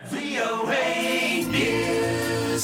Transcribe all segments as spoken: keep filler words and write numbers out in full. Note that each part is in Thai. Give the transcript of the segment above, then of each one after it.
วี โอ เอ News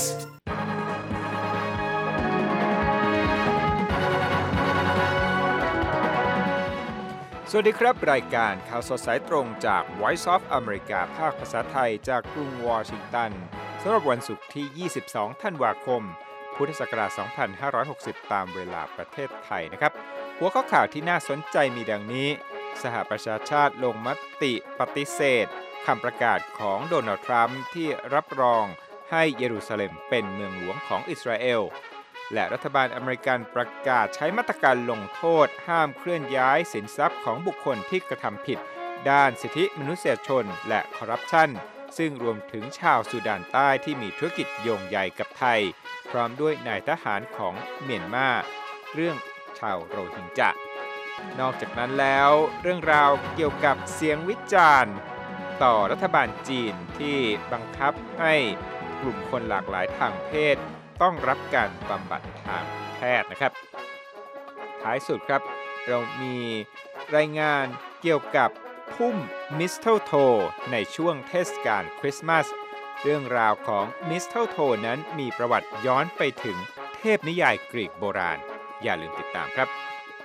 สวัสดีครับรายการข่าวสดสายตรงจาก Voice of America ภาคภาษาไทยจากกรุงวอชิงตันสำหรับวันศุกร์ที่ ยี่สิบสอง ธันวาคม พุทธศักราช สองพันห้าร้อยหกสิบ ตามเวลาประเทศไทยนะครับหัวข้อข่าวที่น่าสนใจมีดังนี้สหประชาชาติลงมติปฏิเสธคำประกาศของโดนัลด์ทรัมป์ที่รับรองให้เยรูซาเล็มเป็นเมืองหลวงของอิสราเอลและรัฐบาลอเมริกันประกาศใช้มาตรการลงโทษห้ามเคลื่อนย้ายสินทรัพย์ของบุคคลที่กระทำผิดด้านสิทธิมนุษยชนและคอร์รัปชันซึ่งรวมถึงชาวซูดานใต้ที่มีธุรกิจโยงใยกับไทยพร้อมด้วยนายทหารของเมียนมาเรื่องชาวโรฮิงญะนอกจากนั้นแล้วเรื่องราวเกี่ยวกับเสียงวิจารณ์ต่อรัฐบาลจีนที่บังคับให้กลุ่มคนหลากหลายทางเพศต้องรับการบำบัดทางแพทย์นะครับท้ายสุดครับเรามีรายงานเกี่ยวกับพุ่มมิสเทิลโทในช่วงเทศกาลคริสต์มาสเรื่องราวของมิสเทิลโทนั้นมีประวัติย้อนไปถึงเทพนิยายกรีกโบราณอย่าลืมติดตามครับ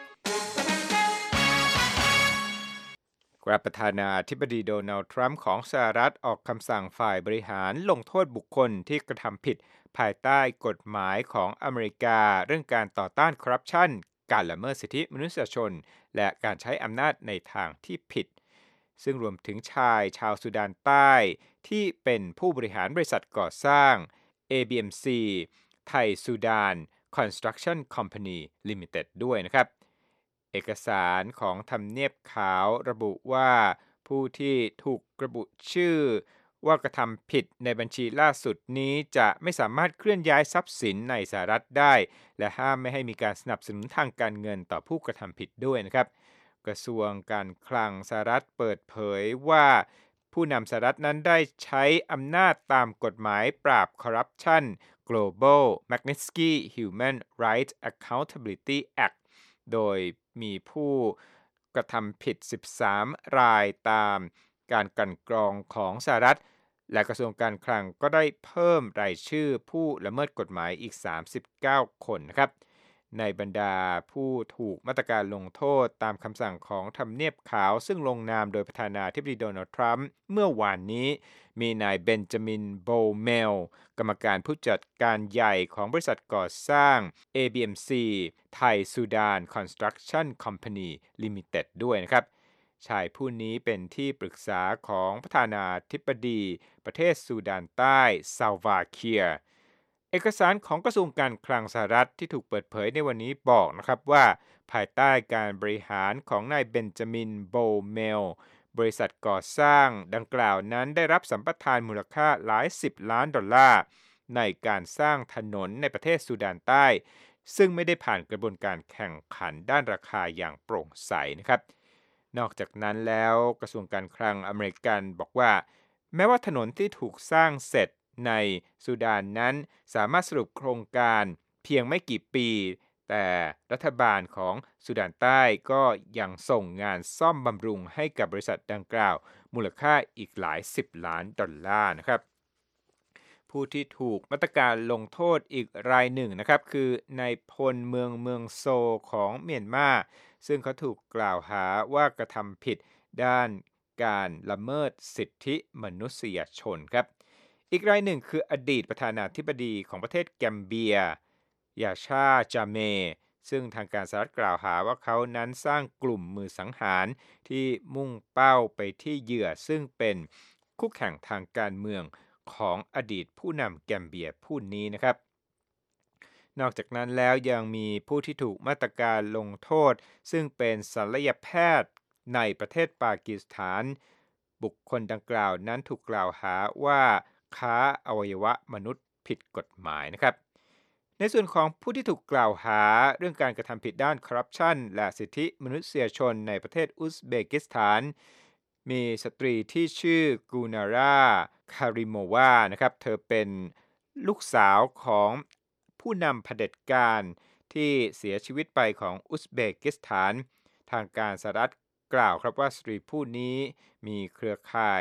ประธานาธิบดีโดนัลด์ทรัมป์ของสหรัฐออกคำสั่งฝ่ายบริหารลงโทษบุคคลที่กระทำผิดภายใต้กฎหมายของอเมริกาเรื่องการต่อต้านคอร์รัปชันการละเมิดสิทธิมนุษยชนและการใช้อำนาจในทางที่ผิดซึ่งรวมถึงชายชาวซูดานใต้ที่เป็นผู้บริหารบริษัทก่อสร้าง เอ บี เอ็ม ซี ไทยซูดาน Construction Company Limited ด้วยนะครับเอกสารของทำเนียบขาวระบุว่าผู้ที่ถูกระบุชื่อว่ากระทำผิดในบัญชีล่าสุดนี้จะไม่สามารถเคลื่อนย้ายทรัพย์สินในสหรัฐได้และห้ามไม่ให้มีการสนับสนุนทางการเงินต่อผู้กระทำผิดด้วยนะครับกระทรวงการคลังสหรัฐเปิดเผยว่าผู้นำสหรัฐนั้นได้ใช้อำนาจตามกฎหมายปราบคอร์รัปชัน Global Magnitsky Human Rights Accountability Act โดยมีผู้กระทำผิดสิบสามรายตามการกลั่นกรองของสหรัฐและกระทรวงการคลังก็ได้เพิ่มรายชื่อผู้ละเมิดกฎหมายอีกสามสิบเก้าคนนะครับในบรรดาผู้ถูกมาตรการลงโทษตามคำสั่งของทำเนียบขาวซึ่งลงนามโดยประธานาธิบดีโดนัลด์ทรัมป์เมื่อวานนี้มีนายเบนจามินโบเมลกรรมการผู้จัดการใหญ่ของบริษัทก่อสร้าง เอ บี เอ็ม ซี ไทยซูดาน Construction Company Limited ด้วยนะครับชายผู้นี้เป็นที่ปรึกษาของประธานาธิบดีประเทศซูดานใต้ซัลวาเคียร์เอกสารของกระทรวงการคลังสหรัฐที่ถูกเปิดเผยในวันนี้บอกนะครับว่าภายใต้การบริหารของนายเบนจามินโบเมลบริษัทก่อสร้างดังกล่าวนั้นได้รับสัมปทานมูลค่าหลายสิบล้านดอลลาร์ในการสร้างถนนในประเทศซูดานใต้ซึ่งไม่ได้ผ่านกระบวนการแข่งขันด้านราคาอย่างโปร่งใสนะครับนอกจากนั้นแล้วกระทรวงการคลังอเมริกันบอกว่าแม้ว่าถนนที่ถูกสร้างเสร็จในซูดานนั้นสามารถสรุปโครงการเพียงไม่กี่ปีแต่รัฐบาลของซูดานใต้ก็ยังส่งงานซ่อมบำรุงให้กับบริษัทดังกล่าวมูลค่าอีกหลายสิบล้านดอลลาร์นะครับผู้ที่ถูกมาตรการลงโทษอีกรายหนึ่งนะครับคือนายพลเมืองเมืองโซของเมียนมาซึ่งเขาถูกกล่าวหาว่ากระทำผิดด้านการละเมิดสิทธิมนุษยชนครับอีกรายหนึ่งคืออดีตประธานาธิบดีของประเทศแกมเบียยาชาจาเมซึ่งทางการสหรัฐกล่าวหาว่าเขานั้นสร้างกลุ่มมือสังหารที่มุ่งเป้าไปที่เหยื่อซึ่งเป็นคู่แข่งทางการเมืองของอดีตผู้นำแกมเบียผู้นี้นะครับนอกจากนั้นแล้วยังมีผู้ที่ถูกมาตรการลงโทษซึ่งเป็นศัลยแพทย์ในประเทศปากีสถานบุคคลดังกล่าวนั้นถูกกล่าวหาว่าค้าอวัยวะมนุษย์ผิดกฎหมายนะครับในส่วนของผู้ที่ถูกกล่าวหาเรื่องการกระทำผิดด้านคอร์รัปชันและสิทธิมนุษยชนในประเทศอุซเบกิสถานมีสตรีที่ชื่อกูนาราคาริโมวานะครับเธอเป็นลูกสาวของผู้นำเผด็จการที่เสียชีวิตไปของอุซเบกิสถานทางการสหรัฐกล่าวครับว่าสตรีผู้นี้มีเครือข่าย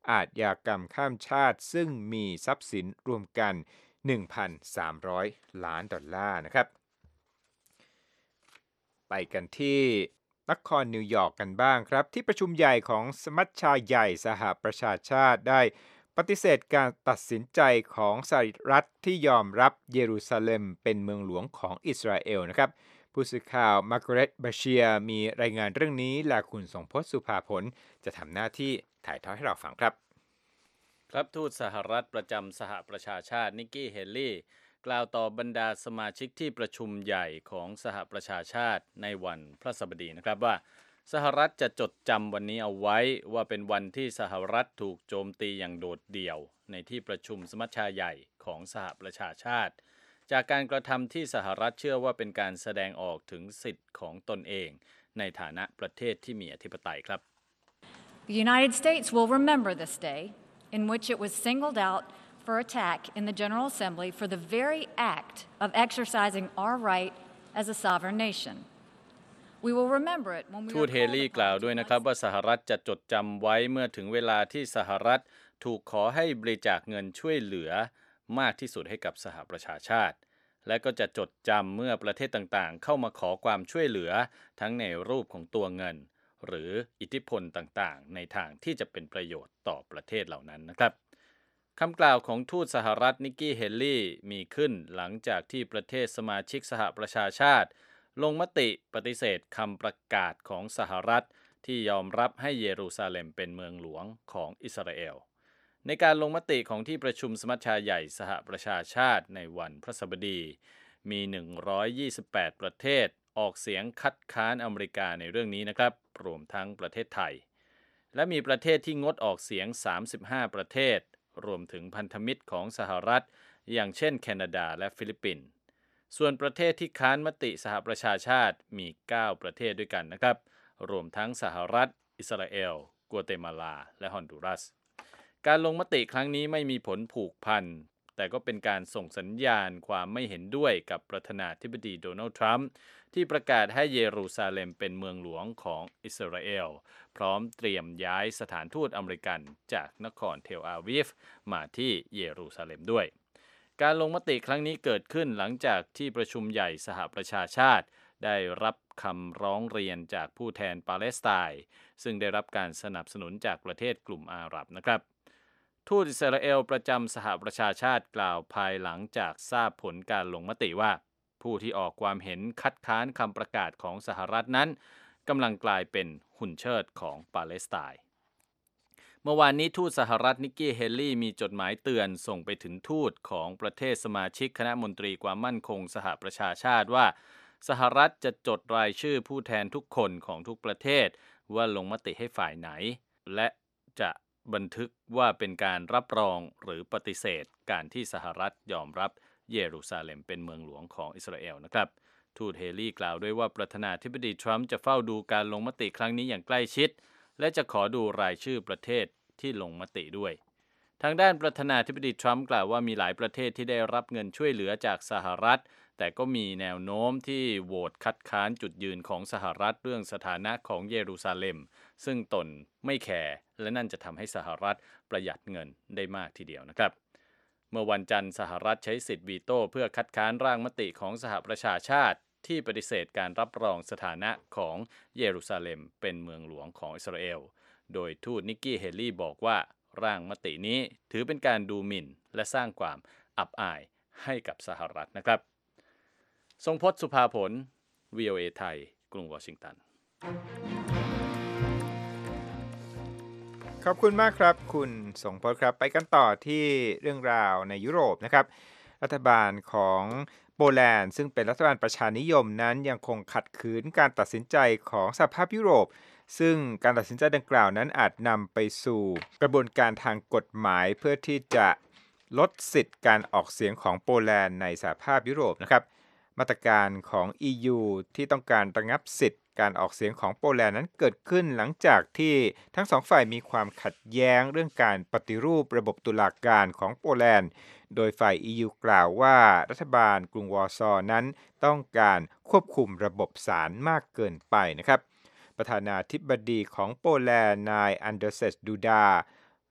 อาชญากรรมข้ามชาติซึ่งมีทรัพย์สินรวมกัน หนึ่งพันสามร้อย ล้านดอลลาร์นะครับไปกันที่นครนิวยอร์กกันบ้างครับที่ประชุมใหญ่ของสมัชชาใหญ่สหประชาชาติได้ปฏิเสธการตัดสินใจของสหรัฐที่ยอมรับเยรูซาเล็มเป็นเมืองหลวงของอิสราเอลนะครับผู้สื่อข่าวมาร์กาเร็ตบาเชียมีรายงานเรื่องนี้และคุณสงพจน์สุภาผลจะทำหน้าที่ถ่ายทอดให้เราฟังครับครับทูตสหรัฐประจำสหประชาชาตินิกกี้เฮลลี่กล่าวต่อบรรดาสมาชิกที่ประชุมใหญ่ของสหประชาชาติในวันพระศัสบดีนะครับว่าสหรัฐจะจดจำวันนี้เอาไว้ว่าเป็นวันที่สหรัฐถูกโจมตีอย่างโดดเดี่ยวในที่ประชุมสมัชชาใหญ่ของสหประชาชาติจากการกระทำที่สหรัฐเชื่อว่าเป็นการแสดงออกถึงสิทธิ์ของตนเองในฐานะประเทศที่มีอธิปไตยครับ The United States will remember this day in which it was singled out for attack in the General Assembly for the very act of exercising our right as a sovereign nation. We will remember it when we ทูตเฮลี่กล่าวด้วยนะครับว่าสหรัฐจะจดจำไว้เมื่อถึงเวลาที่สหรัฐถูกขอให้บริจาคเงินช่วยเหลือมากที่สุดให้กับสหประชาชาติและก็จะจดจำเมื่อประเทศต่างๆเข้ามาขอความช่วยเหลือทั้งในรูปของตัวเงินหรืออิทธิพลต่างๆในทางที่จะเป็นประโยชน์ต่อประเทศเหล่านั้นนะครับคำกล่าวของทูตสหรัฐนิกกี้เฮลลี่มีขึ้นหลังจากที่ประเทศสมาชิกสหประชาชาติลงมติปฏิเสธคำประกาศของสหรัฐที่ยอมรับให้เยรูซาเล็มเป็นเมืองหลวงของอิสราเอลในการลงมติของที่ประชุมสมัชชาใหญ่สหประชาชาติในวันพฤหัสบดีมีหนึ่งร้อยยี่สิบแปดประเทศออกเสียงคัดค้านอเมริกาในเรื่องนี้นะครับรวมทั้งประเทศไทยและมีประเทศที่งดออกเสียงสามสิบห้าประเทศรวมถึงพันธมิตรของสหรัฐอย่างเช่นแคนาดาและฟิลิปปินส์ส่วนประเทศที่ค้านมติสหประชาชาติมีเก้าประเทศด้วยกันนะครับรวมทั้งสหรัฐอิสราเอลกัวเตมาลาและฮอนดูรัสการลงมติครั้งนี้ไม่มีผลผูกพันแต่ก็เป็นการส่งสัญญาณความไม่เห็นด้วยกับประธานาธิบดีโดนัลด์ทรัมป์ที่ประกาศให้เยรูซาเล็มเป็นเมืองหลวงของอิสราเอลพร้อมเตรียมย้ายสถานทูตอเมริกันจากนครเทลอาวีฟมาที่เยรูซาเล็มด้วยการลงมติครั้งนี้เกิดขึ้นหลังจากที่ประชุมใหญ่สหประชาชาติได้รับคำร้องเรียนจากผู้แทนปาเลสไตน์ซึ่งได้รับการสนับสนุนจากประเทศกลุ่มอาหรับนะครับทูตอิสราเอลประจำสหประชาชาติกล่าวภายหลังจากทราบผลการลงมติว่าผู้ที่ออกความเห็นคัดค้านคำประกาศของสหรัฐนั้นกำลังกลายเป็นหุ่นเชิดของปาเลสไตน์เมื่อวานนี้ทูตสหรัฐนิกกี้เฮลลี่มีจดหมายเตือนส่งไปถึงทูตของประเทศสมาชิกคณะมนตรีความมั่นคงสหประชาชาติว่าสหรัฐจะจดรายชื่อผู้แทนทุกคนของทุกประเทศว่าลงมติให้ฝ่ายไหนและจะบันทึกว่าเป็นการรับรองหรือปฏิเสธการที่สหรัฐยอมรับเยรูซาเล็มเป็นเมืองหลวงของอิสราเอลนะครับทูตเฮลี่กล่าวด้วยว่าประธานาธิบดีทรัมป์จะเฝ้าดูการลงมติครั้งนี้อย่างใกล้ชิดและจะขอดูรายชื่อประเทศที่ลงมติด้วยทางด้านประธานาธิบดีทรัมป์กล่าวว่ามีหลายประเทศที่ได้รับเงินช่วยเหลือจากสหรัฐแต่ก็มีแนวโน้มที่โหวตคัดค้านจุดยืนของสหรัฐเรื่องสถานะของเยรูซาเล็มซึ่งตนไม่แคร์และนั่นจะทำให้สหรัฐประหยัดเงินได้มากทีเดียวนะครับเมื่อวันจันทร์สหรัฐใช้สิทธิ์วีโต้เพื่อคัดค้านร่างมติของสหประชาชาติที่ปฏิเสธการรับรองสถานะของเยรูซาเล็มเป็นเมืองหลวงของอิสราเอลโดยทูตนิกกี้เฮลลี่บอกว่าร่างมตินี้ถือเป็นการดูหมิ่นและสร้างความอับอายให้กับสหรัฐนะครับทรงพจน์สุภาผล วี โอ เอ ไทยกรุงวอชิงตันขอบคุณมากครับคุณสงพจน์ครับไปกันต่อที่เรื่องราวในยุโรปนะครับรัฐบาลของโปแลนด์ซึ่งเป็นรัฐบาลประชานิยมนั้นยังคงขัดขืนการตัดสินใจของสหภาพยุโรปซึ่งการตัดสินใจดังกล่าวนั้นอาจนำไปสู่กระบวนการทางกฎหมายเพื่อที่จะลดสิทธิ์การออกเสียงของโปแลนด์ในสหภาพยุโรปนะครับมาตรการของ อี ยู ที่ต้องการระงับสิทธิ์การออกเสียงของโปแลนด์นั้นเกิดขึ้นหลังจากที่ทั้งสองฝ่ายมีความขัดแย้งเรื่องการปฏิรูประบบตุลาการของโปแลนด์โดยฝ่าย อี ยู กล่าวว่ารัฐบาลกรุงวอร์ซอนั้นต้องการควบคุมระบบศาลมากเกินไปนะครับประธานาธิบดีของโปแลนด์นายอันเดอร์เซสดูดา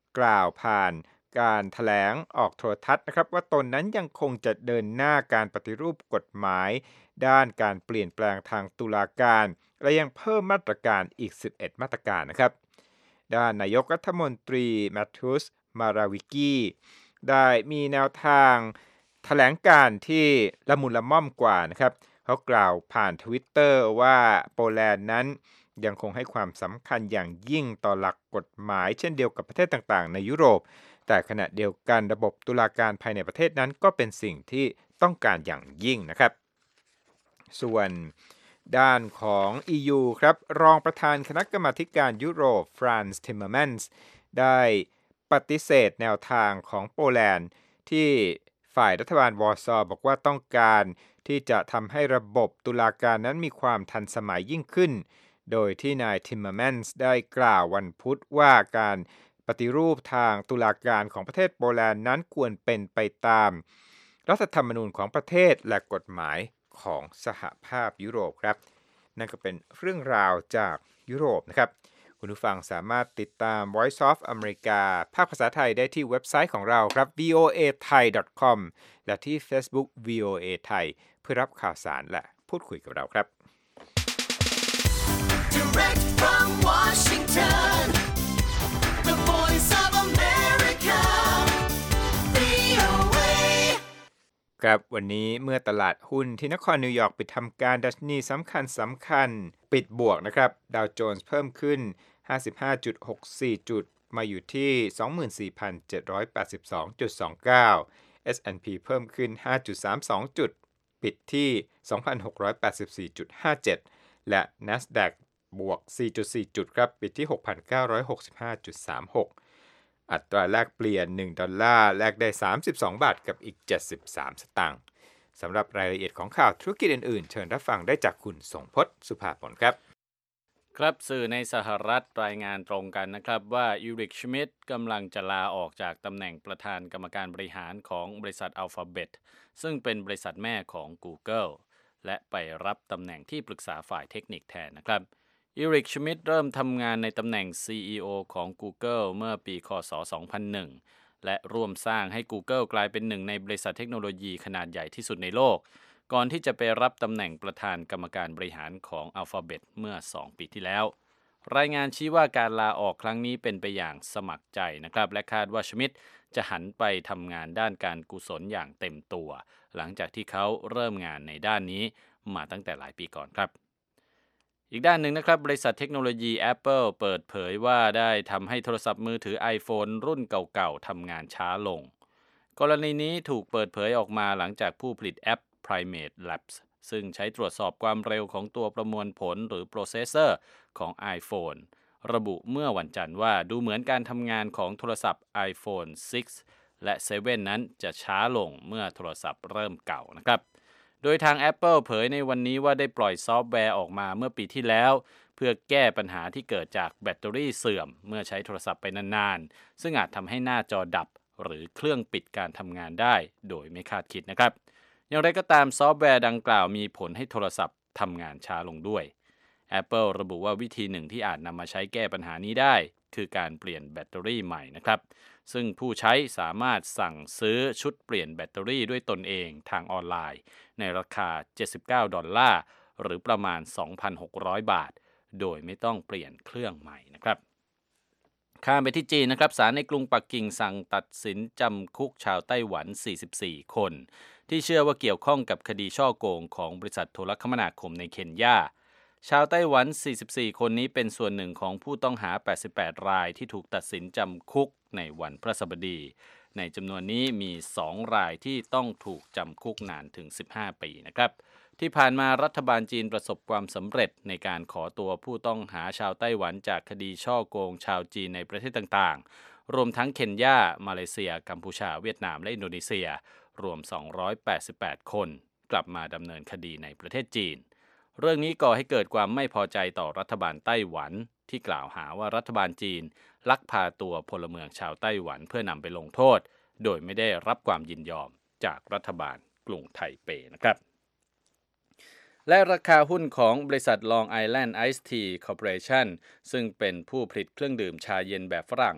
กล่าวผ่านการแถลงออกโทรทัศน์นะครับว่าตนนั้นยังคงจะเดินหน้าการปฏิรูปกฎหมายด้านการเปลี่ยนแปลงทางตุลาการและยังเพิ่มมาตรการอีกสิบเอ็ดมาตรการนะครับด้านนายกรัฐมนตรีแมทธิวส มาราวิกีได้มีแนวทางแถลงการที่ละมุนละม่อมกว่านะครับเขากล่าวผ่าน Twitter ว่าโปแลนด์นั้นยังคงให้ความสำคัญอย่างยิ่งต่อหลักกฎหมายเช่นเดียวกับประเทศต่างๆในยุโรปแต่ขณะเดียวกันระบบตุลาการภายในประเทศนั้นก็เป็นสิ่งที่ต้องการอย่างยิ่งนะครับส่วนด้านของ อี ยู ครับรองประธานคณะกรรมาการยุโรปฟรานซ์ ทิมเมอร์แมนส์ได้ปฏิเสธแนวทางของโปแลนด์ที่ฝ่ายรัฐบาลวอร์ซอบอกว่าต้องการที่จะทำให้ระบบตุลาการนั้นมีความทันสมัยยิ่งขึ้นโดยที่นายทิมเมอร์แมนส์ได้กล่าววันพุธว่าการปฏิรูปทางตุลาการของประเทศโปแลนด์นั้นควรเป็นไปตามรัฐธรรมนูญของประเทศและกฎหมายของสหภาพยุโรปครับนั่นก็เป็นเรื่องราวจากยุโรปนะครับคุณผู้ฟังสามารถติดตาม Voice of America ภาคภาษาไทยได้ที่เว็บไซต์ของเราครับ วี โอ เอ ไทย ดอท คอม และที่ Facebook วี โอ เอ ไทยเพื่อรับข่าวสารและพูดคุยกับเราครับ Direct from Washington, the Voice of America, วี โอ เอครับวันนี้เมื่อตลาดหุ้นที่นครนิวยอร์กปิดทำการดัชนีสำคัญสำคัญปิดบวกนะครับดาวโจนส์เพิ่มขึ้น ห้าสิบห้าจุดหกสี่ จุดมาอยู่ที่ สองหมื่นสี่พันเจ็ดร้อยแปดสิบสองจุดสองเก้า เอส แอนด์ พี เพิ่มขึ้น ห้าจุดสามสอง จุดปิดที่ สองพันหกร้อยแปดสิบสี่จุดห้าเจ็ด และ NASDAQ บวก สี่จุดสี่ จุดครับปิดที่ หกพันเก้าร้อยหกสิบห้าจุดสามหก อัตราแลกเปลี่ยนหนึ่งดอลลาร์แลกได้สามสิบสองบาทกับอีกเจ็ดสิบสามสตางค์สำหรับรายละเอียดของข่าวธุรกิจอื่นๆเชิญรับฟังได้จากคุณสงพจน์สุภาพลครับครับสื่อในสหรัฐรายงานตรงกันนะครับว่าอีริก ชมิดกำลังจะลาออกจากตำแหน่งประธานกรรมการบริหารของบริษัท Alphabet ซึ่งเป็นบริษัทแม่ของ Google และไปรับตำแหน่งที่ปรึกษาฝ่ายเทคนิคแทนนะครับอีริก ชมิดเริ่มทำงานในตำแหน่ง ซี อี โอ ของ Google เมื่อปีค.ศ. สองพันหนึ่งและร่วมสร้างให้ Google กลายเป็นหนึ่งในบริษัทเทคโนโลยีขนาดใหญ่ที่สุดในโลกก่อนที่จะไปรับตำแหน่งประธานกรรมการบริหารของ Alphabet เมื่อสองปีที่แล้วรายงานชี้ว่าการลาออกครั้งนี้เป็นไปอย่างสมัครใจนะครับและคาดว่าชมิดจะหันไปทำงานด้านการกุศลอย่างเต็มตัวหลังจากที่เขาเริ่มงานในด้านนี้มาตั้งแต่หลายปีก่อนครับอีกด้านหนึ่งนะครับบริษัทเทคโนโลยี Apple เปิดเผยว่าได้ทำให้โทรศัพท์มือถือ iPhone รุ่นเก่าๆทำงานช้าลงกรณีนี้ถูกเปิดเผยออกมาหลังจากผู้ผลิตแอป Primate Labs ซึ่งใช้ตรวจสอบความเร็วของตัวประมวลผลหรือโปรเซสเซอร์ของ iPhone ระบุเมื่อวันจันทร์ว่าดูเหมือนการทำงานของโทรศัพท์ iPhone ซิกซ์ และ เซเว่น นั้นจะช้าลงเมื่อโทรศัพท์เริ่มเก่านะครับโดยทาง Apple เผยในวันนี้ว่าได้ปล่อยซอฟต์แวร์ออกมาเมื่อปีที่แล้วเพื่อแก้ปัญหาที่เกิดจากแบตเตอรี่เสื่อมเมื่อใช้โทรศัพท์ไปนานๆซึ่งอาจทำให้หน้าจอดับหรือเครื่องปิดการทำงานได้โดยไม่คาดคิดนะครับอย่างไรก็ตามซอฟต์แวร์ดังกล่าวมีผลให้โทรศัพท์ทำงานช้าลงด้วย Apple ระบุว่าวิธีหนึ่งที่อาจนำมาใช้แก้ปัญหานี้ได้คือการเปลี่ยนแบตเตอรี่ใหม่นะครับซึ่งผู้ใช้สามารถสั่งซื้อชุดเปลี่ยนแบตเตอรี่ด้วยตนเองทางออนไลน์ในราคาเจ็ดสิบเก้าดอลลาร์หรือประมาณ สองพันหกร้อย บาทโดยไม่ต้องเปลี่ยนเครื่องใหม่นะครับข้ามไปที่จีนนะครับศาลในกรุงปักกิ่งสั่งตัดสินจำคุกชาวไต้หวันสี่สิบสี่คนที่เชื่อว่าเกี่ยวข้องกับคดีฉ้อโกงของบริษัทโทรคมนาคมในเคนยาชาวไต้หวันสี่สิบสี่คนนี้เป็นส่วนหนึ่งของผู้ต้องหาแปดสิบแปดรายที่ถูกตัดสินจำคุกในวันพฤหัสบดีในจำนวนนี้มีสองรายที่ต้องถูกจำคุกนานถึงสิบห้าปีนะครับที่ผ่านมารัฐบาลจีนประสบความสำเร็จในการขอตัวผู้ต้องหาชาวไต้หวันจากคดีฉ้อโกงชาวจีนในประเทศต่างๆรวมทั้งเคนยามาเลเซียกัมพูชาเวียดนามและอินโดนีเซียรวมสองร้อยแปดสิบแปดคนกลับมาดำเนินคดีในประเทศจีนเรื่องนี้ก่อให้เกิดความไม่พอใจต่อรัฐบาลไต้หวันที่กล่าวหาว่ารัฐบาลจีนลักพาตัวพลเมืองชาวไต้หวันเพื่อนำไปลงโทษโดยไม่ได้รับความยินยอมจากรัฐบาลกรุงไทเปนะครับและราคาหุ้นของบริษัท Long Island Iced Tea Corporation ซึ่งเป็นผู้ผลิตเครื่องดื่มชาเย็นแบบฝรั่ง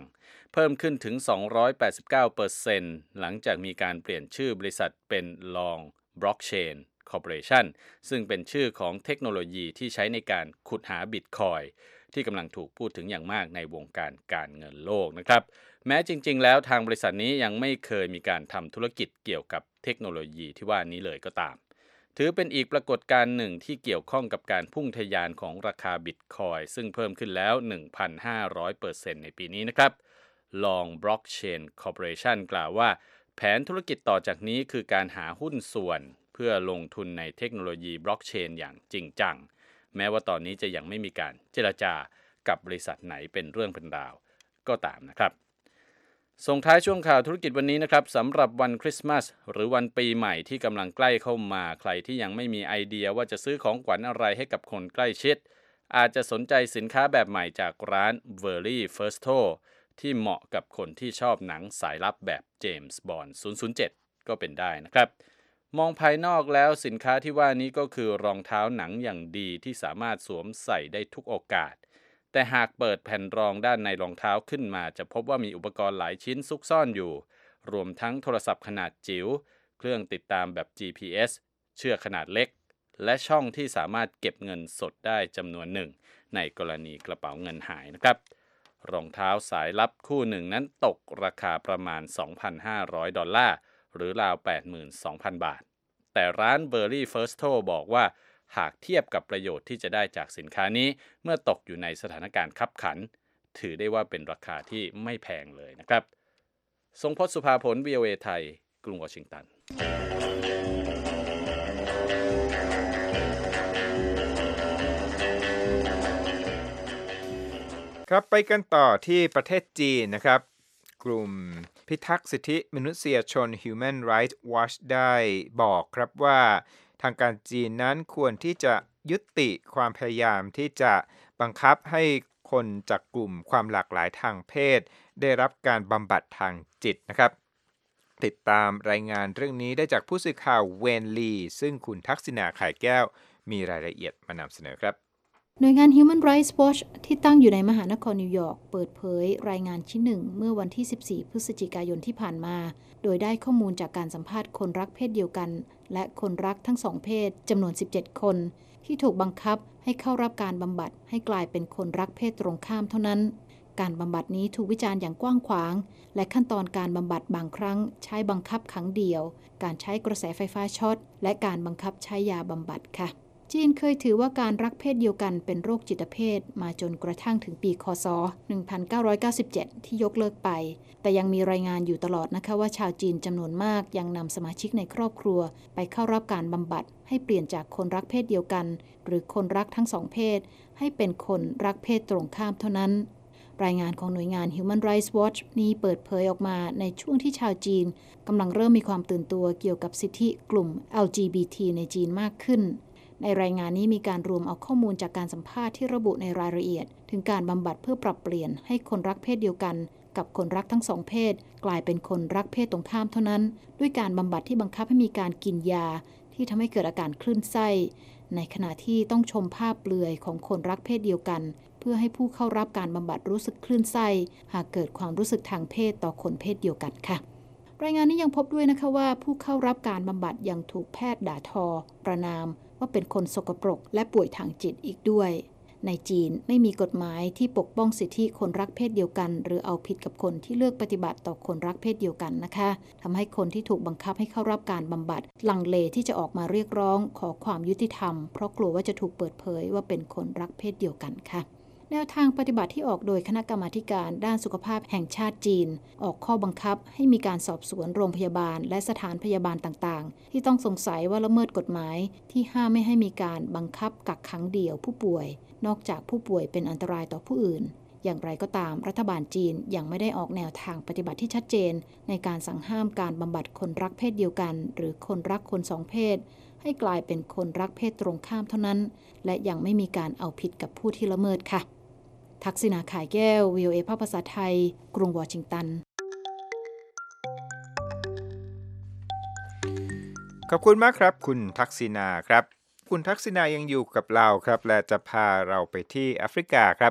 เพิ่มขึ้นถึง สองร้อยแปดสิบเก้าเปอร์เซ็นต์ หลังจากมีการเปลี่ยนชื่อบริษัทเป็น Long Blockchain Corporation ซึ่งเป็นชื่อของเทคโนโลยีที่ใช้ในการขุดหาบิตคอยน์ที่กำลังถูกพูดถึงอย่างมากในวงการการเงินโลกนะครับแม้จริงๆแล้วทางบริษัทนี้ยังไม่เคยมีการทำธุรกิจเกี่ยวกับเทคโนโลยีที่ว่านี้เลยก็ตามถือเป็นอีกปรากฏการณ์หนึ่งที่เกี่ยวข้องกับการพุ่งทะยานของราคาบิตคอยน์ซึ่งเพิ่มขึ้นแล้ว หนึ่งพันห้าร้อยเปอร์เซ็นต์ ในปีนี้นะครับ Long Blockchain Corporation กล่าวว่าแผนธุรกิจต่อจากนี้คือการหาหุ้นส่วนเพื่อลงทุนในเทคโนโลยีบล็อกเชนอย่างจริงจังแม้ว่าตอนนี้จะยังไม่มีการเจรจากับบริษัทไหนเป็นเรื่องเป็นราวก็ตามนะครับส่งท้ายช่วงข่าวธุรกิจวันนี้นะครับสำหรับวันคริสต์มาสหรือวันปีใหม่ที่กำลังใกล้เข้ามาใครที่ยังไม่มีไอเดียว่าจะซื้อของขวัญอะไรให้กับคนใกล้ชิดอาจจะสนใจสินค้าแบบใหม่จากร้าน Very Firsto ที่เหมาะกับคนที่ชอบหนังสายลับแบบเจมส์บอนด์ ศูนย์ ศูนย์ เจ็ด ก็เป็นได้นะครับมองภายนอกแล้วสินค้าที่ว่านี้ก็คือรองเท้าหนังอย่างดีที่สามารถสวมใส่ได้ทุกโอกาสแต่หากเปิดแผ่นรองด้านในรองเท้าขึ้นมาจะพบว่ามีอุปกรณ์หลายชิ้นซุกซ่อนอยู่รวมทั้งโทรศัพท์ขนาดจิ๋วเครื่องติดตามแบบ จี พี เอส เชือกขนาดเล็กและช่องที่สามารถเก็บเงินสดได้จำนวนหนึ่งในกรณีกระเป๋าเงินหายนะครับรองเท้าสายลับคู่หนึ่งนั้นตกราคาประมาณ สองพันห้าร้อย ดอลลาร์หรือราว แปดหมื่นสองพัน บาทแต่ร้าน Very Firsto บอกว่าหากเทียบกับประโยชน์ที่จะได้จากสินค้านี้เมื่อตกอยู่ในสถานการณ์คับขันถือได้ว่าเป็นราคาที่ไม่แพงเลยนะครับทรงพจน์สุภาผล วี โอ เอ ไทยกรุงวอชิงตันครับไปกันต่อที่ประเทศจีนนะครับกลุ่มพิทักษ์สิทธิมนุษยชน Human Rights Watch ได้บอกครับว่าทางการจีนนั้นควรที่จะยุติความพยายามที่จะบังคับให้คนจากกลุ่มความหลากหลายทางเพศได้รับการบำบัดทางจิตนะครับติดตามรายงานเรื่องนี้ได้จากผู้สื่อข่าวเวนลีซึ่งคุณทักษิณาข่ายแก้วมีรายละเอียดมานำเสนอครับหน่วยงาน Human Rights Watch ที่ตั้งอยู่ในมหานครนิวยอร์กเปิดเผยรายงานชิ้นหนึ่งเมื่อวันที่สิบสี่พฤศจิกายนที่ผ่านมาโดยได้ข้อมูลจากการสัมภาษณ์คนรักเพศเดียวกันและคนรักทั้งสองเพศจำนวนสิบเจ็ดคนที่ถูกบังคับให้เข้ารับการบำบัดให้กลายเป็นคนรักเพศตรงข้ามเท่านั้นการบำบัดนี้ถูกวิจารณ์อย่างกว้างขวางและขั้นตอนการบำบัดบางครั้งใช้บังคับครั้งเดียวการใช้กระแสไฟฟ้าช็อตและการบังคับใช้ยาบำบัดค่ะจีนเคยถือว่าการรักเพศเดียวกันเป็นโรคจิตเภทมาจนกระทั่งถึงปีค.ศ. หนึ่งพันเก้าร้อยเก้าสิบเจ็ดที่ยกเลิกไปแต่ยังมีรายงานอยู่ตลอดนะคะว่าชาวจีนจำนวนมากยังนำสมาชิกในครอบครัวไปเข้ารับการบำบัดให้เปลี่ยนจากคนรักเพศเดียวกันหรือคนรักทั้งสองเพศให้เป็นคนรักเพศตรงข้ามเท่านั้นรายงานของหน่วยงาน Human Rights Watch นี้เปิดเผยออกมาในช่วงที่ชาวจีนกำลังเริ่มมีความตื่นตัวเกี่ยวกับสิทธิกลุ่ม แอล จี บี ที ในจีนมากขึ้นในรายงานนี้มีการรวมเอาข้อมูลจากการสัมภาษณ์ที่ระบุในรายละเอียดถึงการบำบัดเพื่อปรับเปลี่ยนให้คนรักเพศเดียวกันกับคนรักทั้งสองเพศกลายเป็นคนรักเพศตรงข้ามเท่านั้นด้วยการบำบัดที่บังคับให้มีการกินยาที่ทำให้เกิดอาการคลื่นไส้ในขณะที่ต้องชมภาพเปลือยของคนรักเพศเดียวกันเพื่อให้ผู้เข้ารับการบำบัดรู้สึกคลื่นไส้หากเกิดความรู้สึกทางเพศต่อคนเพศเดียวกันค่ะรายงานนี้ยังพบด้วยนะคะว่าผู้เข้ารับการบำบัดยังถูกแพทย์ด่าทอประณามว่าเป็นคนสกปรกและป่วยทางจิตอีกด้วยในจีนไม่มีกฎหมายที่ปกป้องสิทธิคนรักเพศเดียวกันหรือเอาผิดกับคนที่เลือกปฏิบัติต่อคนรักเพศเดียวกันนะคะทำให้คนที่ถูกบังคับให้เข้ารับการบำบัดลังเลที่จะออกมาเรียกร้องขอความยุติธรรมเพราะกลัวว่าจะถูกเปิดเผยว่าเป็นคนรักเพศเดียวกันค่ะแนวทางปฏิบัติที่ออกโดยคณะกรรมาธิการด้านสุขภาพแห่งชาติจีนออกข้อบังคับให้มีการสอบสวนโรงพยาบาลและสถานพยาบาลต่างๆที่ต้องสงสัยว่าละเมิดกฎหมายที่ห้ามไม่ให้มีการบังคับกักขังเดี่ยวผู้ป่วยนอกจากผู้ป่วยเป็นอันตรายต่อผู้อื่นอย่างไรก็ตามรัฐบาลจีนยังไม่ได้ออกแนวทางปฏิบัติที่ชัดเจนในการสั่งห้ามการบำบัดคนรักเพศเดียวกันหรือคนรักคนสองเพศให้กลายเป็นคนรักเพศตรงข้ามเท่านั้นและยังไม่มีการเอาผิดกับผู้ที่ละเมิดค่ะทักษิณาข่ายแก้ว วี โอ เอ ภาคภาษาไทยกรุงวอชิงตันขอบคุณมากครับคุณทักษิณาครับคุณทักษิณายังอยู่กับเราครับและจะพาเราไปที่แอฟริกาครับ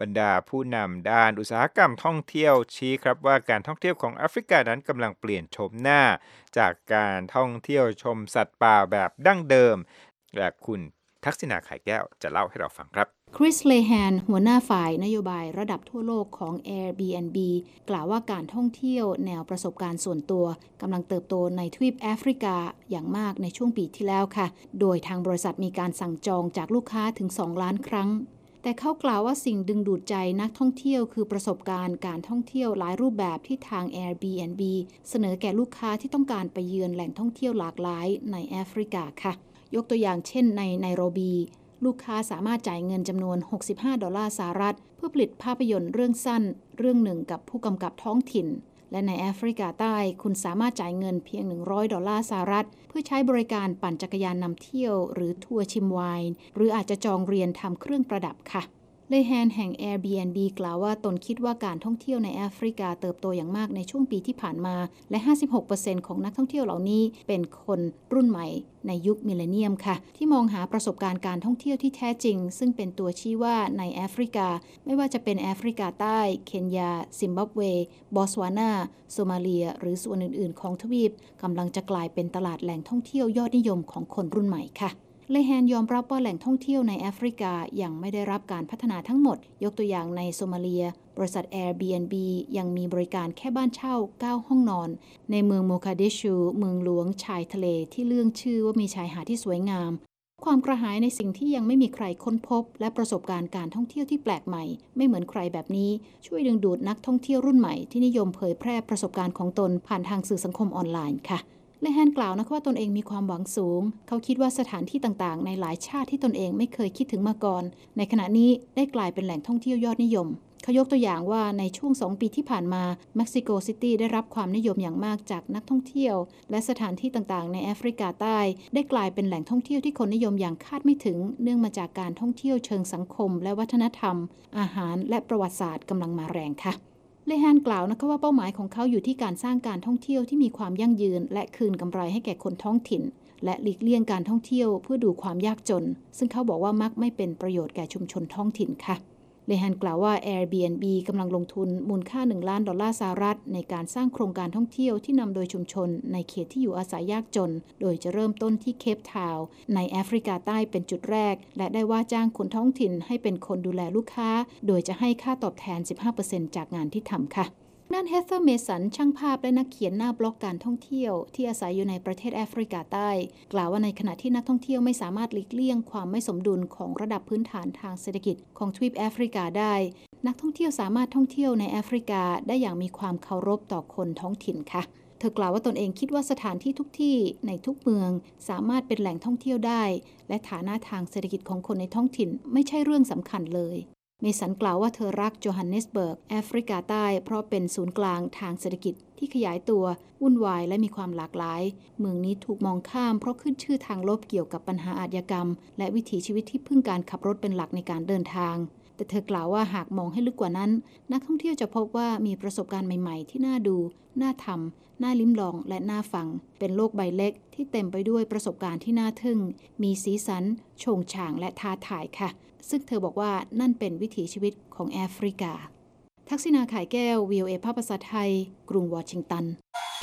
บรรดาผู้นำด้านอุตสาหกรรมท่องเที่ยวชี้ครับว่าการท่องเที่ยวของแอฟริกานั้นกำลังเปลี่ยนโฉมหน้าจากการท่องเที่ยวชมสัตว์ป่าแบบดั้งเดิมและคุณทักษิณาไข่แก้วจะเล่าให้เราฟังครับคริส เลแฮนหัวหน้าฝ่ายนโยบายระดับทั่วโลกของ Airbnb กล่าวว่าการท่องเที่ยวแนวประสบการณ์ส่วนตัวกำลังเติบโตในทวีปแอฟริกาอย่างมากในช่วงปีที่แล้วค่ะโดยทางบริษัทมีการสั่งจองจากลูกค้าถึงสองล้านครั้งแต่เขากล่าวว่าสิ่งดึงดูดใจนักท่องเที่ยวคือประสบการณ์การท่องเที่ยวหลายรูปแบบที่ทาง Airbnb เสนอแก่ลูกค้าที่ต้องการไปเยือนแหล่งท่องเที่ยวหลากหลายในแอฟริกาค่ะยกตัวอย่างเช่นในไนโรบีลูกค้าสามารถจ่ายเงินจำนวนหกสิบห้าดอลลาร์สหรัฐเพื่อผลิตภาพยนตร์เรื่องสั้นเรื่องหนึ่งกับผู้กำกับท้องถิ่นและในแอฟริกาใต้คุณสามารถจ่ายเงินเพียงหนึ่งร้อยดอลลาร์สหรัฐเพื่อใช้บริการปั่นจักรยานนำเที่ยวหรือทัวร์ชิมไวน์หรืออาจจะจองเรียนทำเครื่องประดับค่ะเลแฮนแห่ง Airbnb กล่าวว่าตนคิดว่าการท่องเที่ยวในแอฟริกาเติบโตอย่างมากในช่วงปีที่ผ่านมาและ ห้าสิบหกเปอร์เซ็นต์ ของนักท่องเที่ยวเหล่านี้เป็นคนรุ่นใหม่ในยุคมิลเลนเนียมค่ะที่มองหาประสบการณ์การท่องเที่ยวที่แท้จริงซึ่งเป็นตัวชี้ว่าในแอฟริกาไม่ว่าจะเป็นแอฟริกาใต้เคนยาซิมบับเวบอตสวานาโซมาเลียหรือส่วนอื่นๆของทวีปกำลังจะกลายเป็นตลาดแหล่งท่องเที่ยวยอดนิยมของคนรุ่นใหม่ค่ะเลแฮนยอมรับว่าแหล่งท่องเที่ยวในแอฟริกายังไม่ได้รับการพัฒนาทั้งหมดยกตัวอย่างในโซมาเลียบริษัท Airbnb ยังมีบริการแค่บ้านเช่าเก้าห้องนอนในเมืองโมกาดิชูเมืองหลวงชายทะเลที่เลื่องชื่อว่ามีชายหาดที่สวยงามความกระหายในสิ่งที่ยังไม่มีใครค้นพบและประสบการณ์การท่องเที่ยวที่แปลกใหม่ไม่เหมือนใครแบบนี้ช่วยดึงดูดนักท่องเที่ยวรุ่นใหม่ที่นิยมเผยแพร่ประสบการณ์ของตนผ่านทางสื่อสังคมออนไลน์ค่ะเลแฮนกล่าวนะคะว่าตนเองมีความหวังสูงเขาคิดว่าสถานที่ต่างๆในหลายชาติที่ตนเองไม่เคยคิดถึงมาก่อนในขณะนี้ได้กลายเป็นแหล่งท่องเที่ยวยอดนิยมเขายกตัวอย่างว่าในช่วงสองปีที่ผ่านมาเม็กซิโกซิตี้ได้รับความนิยมอย่างมากจากนักท่องเที่ยวและสถานที่ต่างๆในแอฟริกาใต้ได้กลายเป็นแหล่งท่องเที่ยวที่คนนิยมอย่างคาดไม่ถึงเนื่องมาจากการท่องเที่ยวเชิงสังคมและวัฒนธรรมอาหารและประวัติศาสตร์กำลังมาแรงค่ะเลแฮนกล่าวนะคะว่าเป้าหมายของเขาอยู่ที่การสร้างการท่องเที่ยวที่มีความยั่งยืนและคืนกำไรให้แก่คนท้องถิ่นและหลีกเลี่ยงการท่องเที่ยวเพื่อดูความยากจนซึ่งเขาบอกว่ามักไม่เป็นประโยชน์แก่ชุมชนท้องถิ่นค่ะเลแฮนกล่าวว่า Airbnb กำลังลงทุนมูลค่าหนึ่งล้านดอลลาร์สหรัฐในการสร้างโครงการท่องเที่ยวที่นำโดยชุมชนในเขตที่อยู่อาศัยยากจนโดยจะเริ่มต้นที่เคปทาวน์ในแอฟริกาใต้เป็นจุดแรกและได้ว่าจ้างคนท้องถิ่นให้เป็นคนดูแลลูกค้าโดยจะให้ค่าตอบแทน สิบห้าเปอร์เซ็นต์ จากงานที่ทำค่ะด้านเฮเธอร์ เมสันช่างภาพและนักเขียนหน้าบล็อกการท่องเที่ยวที่อาศัยอยู่ในประเทศแอฟริกาใต้กล่าวว่าในขณะที่นักท่องเที่ยวไม่สามารถหลีกเลี่ยงความไม่สมดุลของระดับพื้นฐานทางเศรษฐกิจของทวีปแอฟริกาได้นักท่องเที่ยวสามารถท่องเที่ยวในแอฟริกาได้อย่างมีความเคารพต่อคนท้องถิ่นค่ะเธอกล่าวว่าตนเองคิดว่าสถานที่ทุกที่ในทุกเมืองสามารถเป็นแหล่งท่องเที่ยวได้และฐานะทางเศรษฐกิจของคนในท้องถิ่นไม่ใช่เรื่องสำคัญเลยเมสันกล่าวว่าเธอรักโจฮันเนสเบิร์กแอฟริกาใต้เพราะเป็นศูนย์กลางทางเศรษฐกิจที่ขยายตัววุ่นวายและมีความหลากหลายเมืองนี้ถูกมองข้ามเพราะขึ้นชื่อทางลบเกี่ยวกับปัญหาอาชญากรรมและวิถีชีวิตที่พึ่งการขับรถเป็นหลักในการเดินทางแต่เธอกล่าวว่าหากมองให้ลึกกว่านั้นนักท่องเที่ยวจะพบว่ามีประสบการณ์ใหม่ๆที่น่าดูน่าทำน่าลิ้มลองและน่าฟังเป็นโลกใบเล็กที่เต็มไปด้วยประสบการณ์ที่น่าทึ่งมีสีสันโฉงฉางและท้าทายค่ะซึ่งเธอบอกว่านั่นเป็นวิถีชีวิตของแอฟริกาทักษิณา ข่ายแก้ว วี โอ เอ ภาคภาษาไทยกรุงวอชิงตัน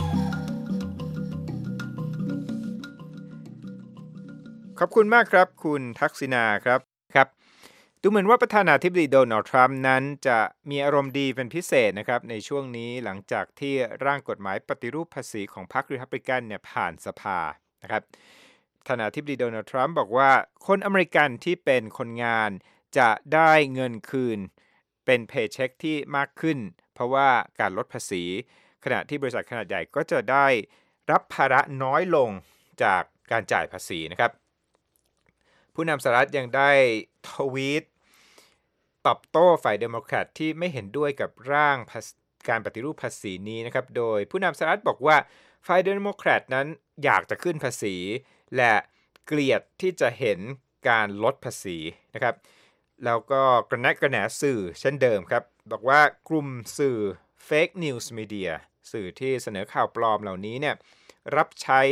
ขอบคุณมากครับคุณทักษิณาครับครับดูเหมือนว่าประธานาธิบดีโดนัลด์ทรัมป์นั้นจะมีอารมณ์ดีเป็นพิเศษนะครับในช่วงนี้หลังจากที่ร่างกฎหมายปฏิรูปภาษีของพรรครีพับลิกันเนี่ยผ่านสภานะครับประธานาธิบดีโดนัลด์ทรัมป์บอกว่าคนอเมริกันที่เป็นคนงานจะได้เงินคืนเป็นเพย์เช็คที่มากขึ้นเพราะว่าการลดภาษีขณะที่บริษัทขนาดใหญ่ก็จะได้รับภาระน้อยลงจากการจ่ายภาษีนะครับผู้นำสหรัฐยังได้ทวีตตอบโต้ฝ่ายเดโมแครตที่ไม่เห็นด้วยกับร่างการปฏิรูปภาษีนี้นะครับโดยผู้นำสหรัฐบอกว่าฝ่ายเดโมแครตนั้นอยากจะขึ้นภาษีและเกลียดที่จะเห็นการลดภาษีนะครับแล้วก็กระแนะกระแหนสื่อเช่นเดิมครับบอกว่ากลุ่มสื่อ Fake News Media สื่อที่เสนอข่าวปลอมเหล่านี้เนี่ยรับใช้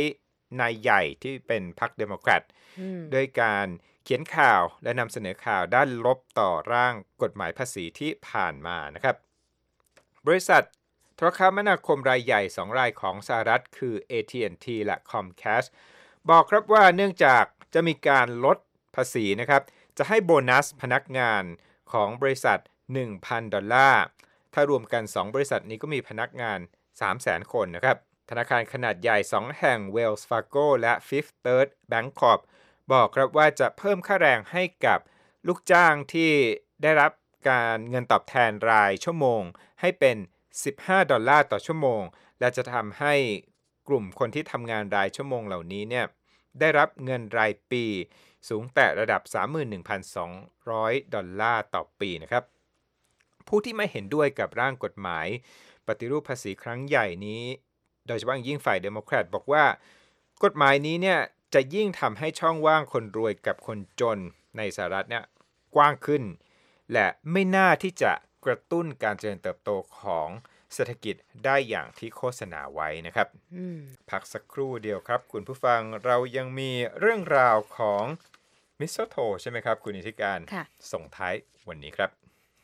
นายใหญ่ที่เป็นพรรคเดโมแครตด้วยการเขียนข่าวและนำเสนอข่าวด้านลบต่อร่างกฎหมายภาษีที่ผ่านมานะครับบริษัทโทรคมนาคมรายใหญ่สองรายของสหรัฐคือ เอ ที แอนด์ ที และ Comcast บอกครับว่าเนื่องจากจะมีการลดภาษีนะครับจะให้โบนัสพนักงานของบริษัท หนึ่งพัน ดอลลาร์ถ้ารวมกันสองบริษัทนี้ก็มีพนักงาน สามแสน คนนะครับธนาคารขนาดใหญ่สองแห่ง Wells Fargo และ Fifth Third Bancorp บอกครับว่าจะเพิ่มค่าแรงให้กับลูกจ้างที่ได้รับการเงินตอบแทนรายชั่วโมงให้เป็นสิบห้าดอลลาร์ต่อชั่วโมงและจะทำให้กลุ่มคนที่ทำงานรายชั่วโมงเหล่านี้เนี่ยได้รับเงินรายปีสูงแต่ระดับ สามหมื่นหนึ่งพันสองร้อย ดอลลาร์ต่อปีนะครับผู้ที่ไม่เห็นด้วยกับร่างกฎหมายปฏิรูปภาษีครั้งใหญ่นี้โดยเฉพาะยิ่งฝ่ายเดโมแครตบอกว่ากฎหมายนี้เนี่ยจะยิ่งทำให้ช่องว่างคนรวยกับคนจนในสหรัฐเนี่ยกว้างขึ้นและไม่น่าที่จะกระตุ้นการเจริญเติบโตของเศรษฐกิจได้อย่างที่โฆษณาไว้นะครับพักสักครู่เดียวครับคุณผู้ฟังเรายังมีเรื่องราวของมิสโทใช่ไหมครับคุณนิติการส่งท้ายวันนี้ครับ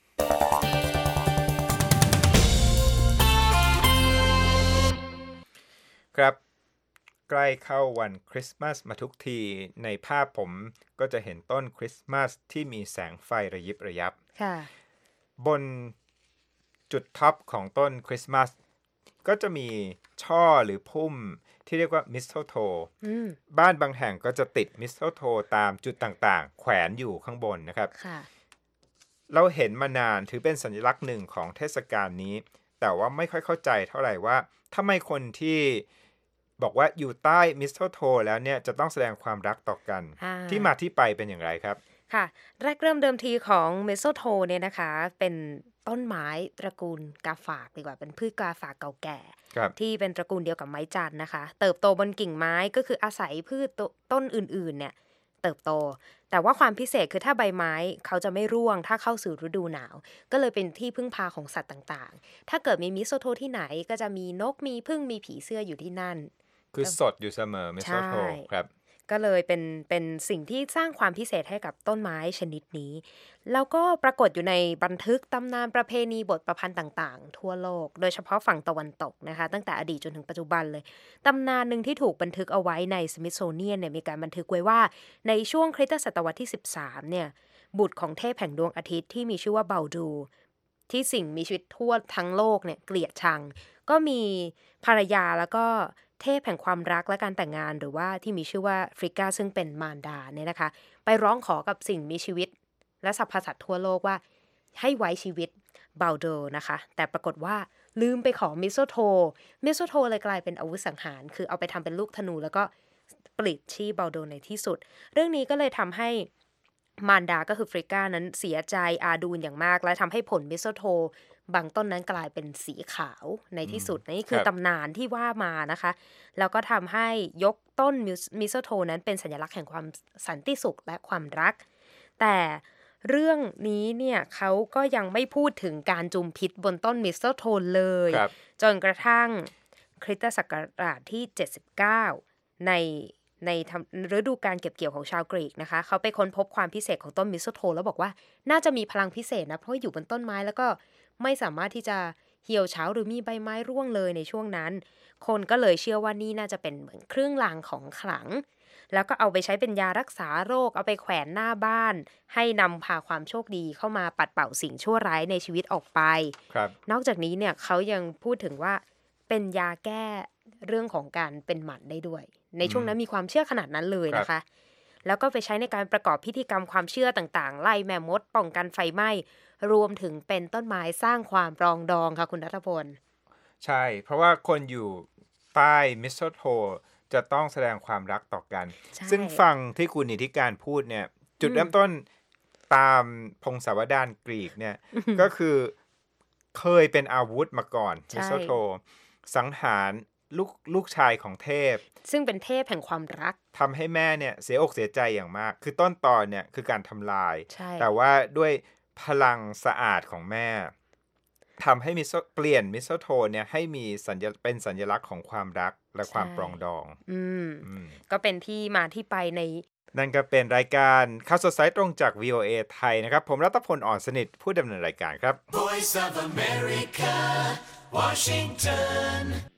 ครับใกล้เข้าวันคริสต์มาสมาทุกทีในภาพผมก็จะเห็นต้นคริสต์มาสที่มีแสงไฟระยิบระยับบนจุดท็อปของต้นคริสต์มาสก็จะมีช่อหรือพุ่มที่เรียกว่ามิสโทบ้านบางแห่งก็จะติดมิสโทตามจุดต่างๆแขวนอยู่ข้างบนนะครับเราเห็นมานานถือเป็นสัญลักษณ์หนึ่งของเทศกาลนี้แต่ว่าไม่ค่อยเข้าใจเท่าไหร่ว่าทำไมคนที่บอกว่าอยู่ใต้มิสโทแล้วเนี่ยจะต้องแสดงความรักต่อกันที่มาที่ไปเป็นอย่างไรครับค่ะแรกเริ่มเดิมทีของมิสโทเนี่ยนะคะเป็นต้นไม้ตระกูลกาฝากดีกว่าเป็นพืชกาฝากเก่าแก่ที่เป็นตระกูลเดียวกับไม้จันทร์นะคะเติบโตบนกิ่งไม้ก็คืออาศัยพืชต้นอื่นๆเนี่ยเติบโตแต่ว่าความพิเศษคือถ้าใบไม้เขาจะไม่ร่วงถ้าเข้าสู่ฤดูหนาวก็เลยเป็นที่พึ่งพาของสัตว์ต่างๆถ้าเกิดมีมิสโทที่ไหนก็จะมีนกมีผึ้งมีผีเสื้ออยู่ที่นั่นคือสดอยู่เสมอมิสโทครับก็เลยเป็นเป็นสิ่งที่สร้างความพิเศษให้กับต้นไม้ชนิดนี้แล้วก็ปรากฏอยู่ในบันทึกตำนานประเพณีบทประพันธ์ต่างๆทั่วโลกโดยเฉพาะฝั่งตะวันตกนะคะตั้งแต่อดีตจนถึงปัจจุบันเลยตำนานหนึ่งที่ถูกบันทึกเอาไว้ใน Smithsonian เนี่ยมีการบันทึกไว้ว่าในช่วงคริสตศตวรรษที่สิบสามเนี่ยบุตรของเทพแห่งดวงอาทิตย์ที่มีชื่อว่าเบาดูที่สิ่งมีชีวิตทั่วทั้งโลกเนี่ยเกลียดชังก็มีภรรยาแล้วก็เทพแห่งความรักและการแต่งงานหรือว่าที่มีชื่อว่าฟริก้าซึ่งเป็นมารดาเนี่ยนะคะไปร้องขอกับสิ่งมีชีวิตและสรรพสัตว์ทั่วโลกว่าให้ไว้ชีวิตเบาโดนะคะแต่ปรากฏว่าลืมไปขอมิสโทมิสโทเลยกลายเป็นอาวุธสังหารคือเอาไปทำเป็นลูกธนูแล้วก็ปลิดชีพเบาโดในที่สุดเรื่องนี้ก็เลยทำให้มารดาก็คือฟริก้านั้นเสียใจอาดูลอย่างมากและทำให้ผลมิสโทบางต้นนั้นกลายเป็นสีขาวในที่สุดนี่คือตำนานที่ว่ามานะคะแล้วก็ทำให้ยกต้นมิสโทนั้นเป็นสัญลักษณ์แห่งความสันติสุขและความรักแต่เรื่องนี้เนี่ยเขาก็ยังไม่พูดถึงการจุมพิษบนต้นมิสโทเลยจนกระทั่งคริสตศักราชที่เจ็ดสิบเก้าในในฤดูการเก็บเกี่ยวของชาวกรีกนะคะเขาไปค้นพบความพิเศษของต้นมิสโทแล้วบอกว่าน่าจะมีพลังพิเศษนะเพราะอยู่บนต้นไม้แล้วก็ไม่สามารถที่จะเหี่ยวเฉาหรือมีใบไม้ร่วงเลยในช่วงนั้นคนก็เลยเชื่อว่านี่น่าจะเป็นเหมือนเครื่องรางของขลังแล้วก็เอาไปใช้เป็นยารักษาโรคเอาไปแขวนหน้าบ้านให้นำพาความโชคดีเข้ามาปัดเป่าสิ่งชั่วร้ายในชีวิตออกไปนอกจากนี้เนี่ยเขายังพูดถึงว่าเป็นยาแก้เรื่องของการเป็นหมันได้ด้วยในช่วงนั้นมีความเชื่อขนาดนั้นเลยนะคะแล้วก็ไปใช้ในการประกอบพิธีกรรมความเชื่อต่างๆไล่แม่มดป้องกันไฟไหม้รวมถึงเป็นต้นไม้สร้างความปรองดองค่ะคุณรัฐพลใช่เพราะว่าคนอยู่ใต้มิสโทจะต้องแสดงความรักต่อกันซึ่งฟังที่คุณนิติการพูดเนี่ยจุดเริ่มต้นตามพงศาวดารกรีกเนี่ยก็คือเคยเป็นอาวุธมาก่อนมิสโทสังหารลูกลูกชายของเทพซึ่งเป็นเทพแห่งความรักทำให้แม่เนี่ยเสียอกเสียใจอย่างมากคือต้นตอเนี่ยคือการทำลายแต่ว่าด้วยพลังสะอาดของแม่ทำให้มิโซเปลี่ยนมิสเทิลโทนเนี่ยให้มีสัญเป็นสัญลักษณ์ของความรักและความปรองดองอืมก็เป็นที่มาที่ไปในนั่นก็เป็นรายการข่าวสดสายตรงจาก วี โอ เอ ไทยนะครับผมรัตพล อ่อนสนิทผู้ดำเนินรายการครับ Voice of America Washington